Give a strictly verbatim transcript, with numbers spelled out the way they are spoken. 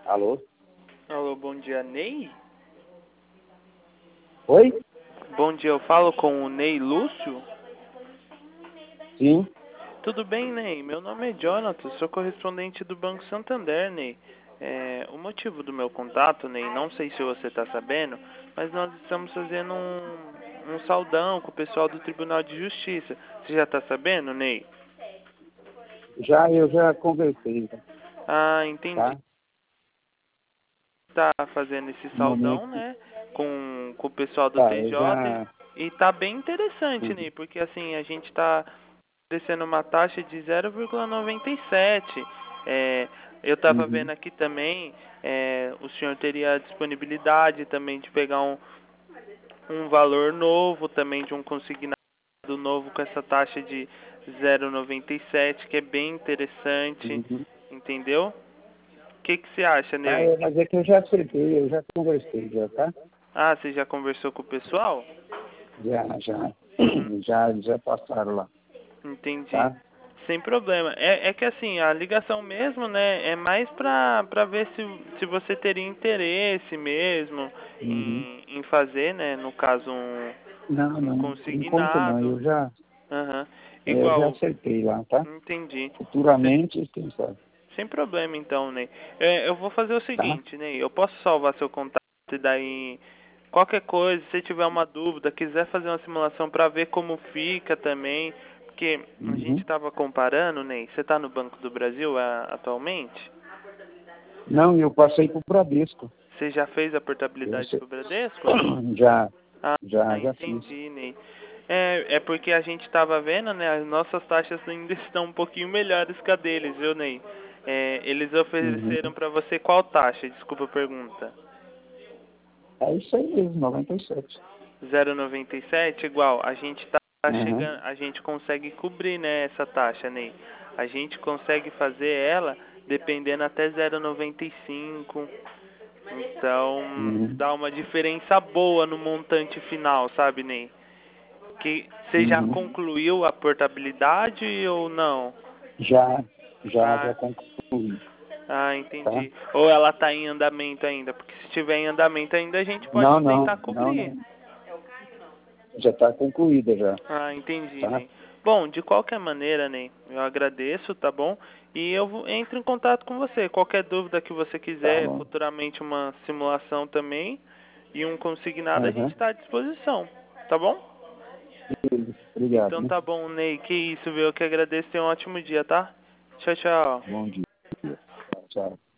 Alô? Alô, bom dia, Ney? Oi? Bom dia, eu falo com o Ney Lúcio? Sim. Tudo bem, Ney? Meu nome é Jonathan, sou correspondente do Banco Santander, Ney. É, o motivo do meu contato, Ney, não sei se você está sabendo, mas nós estamos fazendo um, um saldão com o pessoal do Tribunal de Justiça. Você já está sabendo, Ney? Já, eu já conversei, Ah, entendi. tá? Tá fazendo esse No saldão, momento, né, com, com o pessoal do tá, eu T J já... e tá bem interessante, Uhum, Ney, porque assim, a gente tá oferecendo uma taxa de zero vírgula noventa e sete. É, eu estava uhum, vendo aqui também, é, o senhor teria a disponibilidade também de pegar um, um valor novo, também de um consignado novo com essa taxa de zero vírgula noventa e sete, que é bem interessante, uhum. entendeu? O que, que você acha, Tá, Ney? é, mas é que eu já acertei, eu já conversei, já, tá? Ah, você já conversou com o pessoal? Já, já, Uhum. já, já passaram lá, Entendi. tá? Sem problema. É, é que assim, a ligação mesmo, né, é mais pra, pra ver se, se você teria interesse mesmo Uhum. em, em fazer, né, no caso, um, Não, um não, por enquanto não, consignado. eu já, Aham. é, eu já Igual, acertei lá, tá? entendi. Cê- Futuramente, quem sabe, sem problema então, Ney. É, eu vou fazer o tá? seguinte, Ney, eu posso salvar seu contato e daí qualquer coisa, se tiver uma dúvida, quiser fazer uma simulação para ver como fica também, porque a gente Uhum. estava comparando, Ney, você está no Banco do Brasil a, atualmente? Não, eu passei pro Bradesco, Você já fez a eu portabilidade sei. para o Bradesco? Já, Ah, já, já fiz. entendi, Ney. É, é porque a gente estava vendo, né, as nossas taxas ainda estão um pouquinho melhores que a deles, viu, Ney? É, eles Uhum. ofereceram para você qual taxa? Desculpa a pergunta. É isso aí mesmo, noventa e sete. zero vírgula noventa e sete, igual, a gente tá Uhum. chegando, a gente consegue cobrir, né, essa taxa, Ney. A gente consegue fazer ela dependendo até zero vírgula noventa e cinco. Então, Uhum. dá uma diferença boa no montante final, sabe, Ney? Que você já Uhum. concluiu a portabilidade ou não? Já, já, Ah, já concluí, ah, tá? entendi. Ou ela está em andamento ainda? Porque se estiver em andamento ainda, a gente pode Não, não, tentar não, cobrir. não. Já está concluída já, Ah, entendi, tá? Ney. Bom, de qualquer maneira, Ney, eu agradeço, tá bom? E eu vou- entro em contato com você. Qualquer dúvida que você Tá quiser, bom. futuramente uma simulação também e um consignado, a gente Uhum. está à disposição, tá bom? Obrigado, Então né? tá bom, Ney. Que isso, viu? Eu que agradeço. Tenha um ótimo dia, tá? Tchau, tchau. Bom dia. Tchau.